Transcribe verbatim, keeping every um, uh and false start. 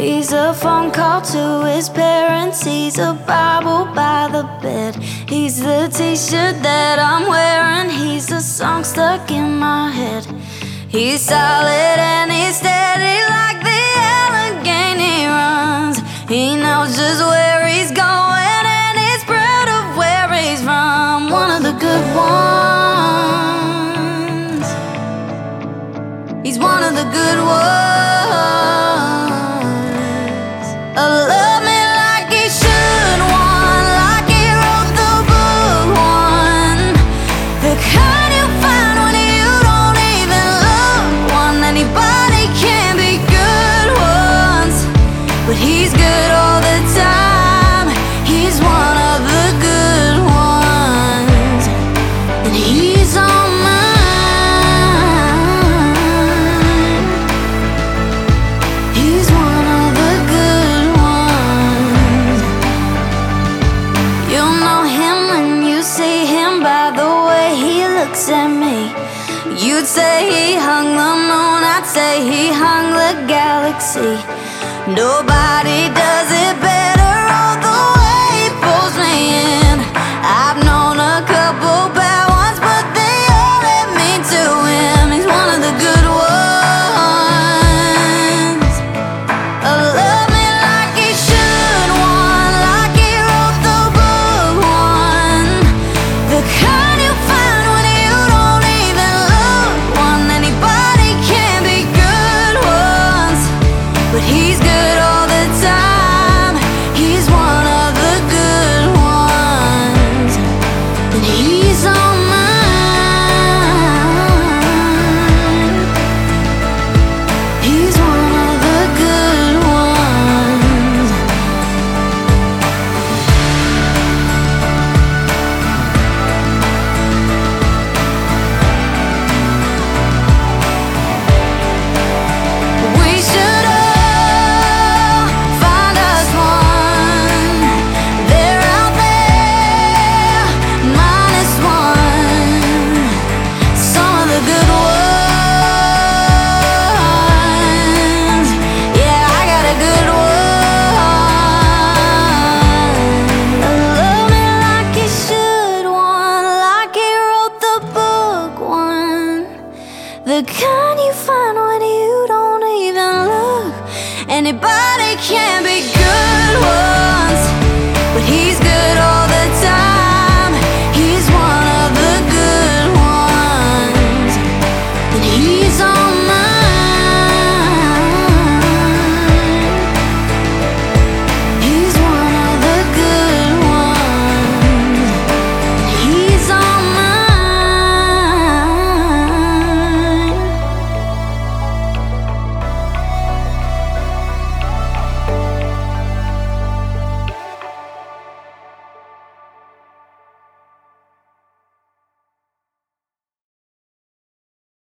He's a phone call to his parents. He's a Bible by the bed. He's the t-shirt that I'm wearing. He's a song stuck in my head. He's solid and he's steady like the Allegheny runs. He knows just where he's going and he's proud of where he's from. One of the good ones. He's one of the good ones. A love me like he should, one like he wrote the book, one the kind you find when you don't even look, one anybody can be good ones, but he's good all the time. He's one of the good ones, and he's on mine. He's one of the good ones. You'll know him when you see him by the way he looks at me. You'd say he hung the moon, I'd say he hung the galaxy. Nobody does it better, all the way he pulls me in. I've known a couple bad ones, but they all led me to him. He's one of the good ones. A love me like he should, one like he wrote the book, one the kind you find when you don't even look, one anybody can be good ones, but he's good all the time. He's one of the good ones, and he's on mine. He's one of the good ones. We should all find us one. They're out there, minus one. Some of the good ones. Yeah, I got a good one. Love me like he should, one like he wrote the book, one the kind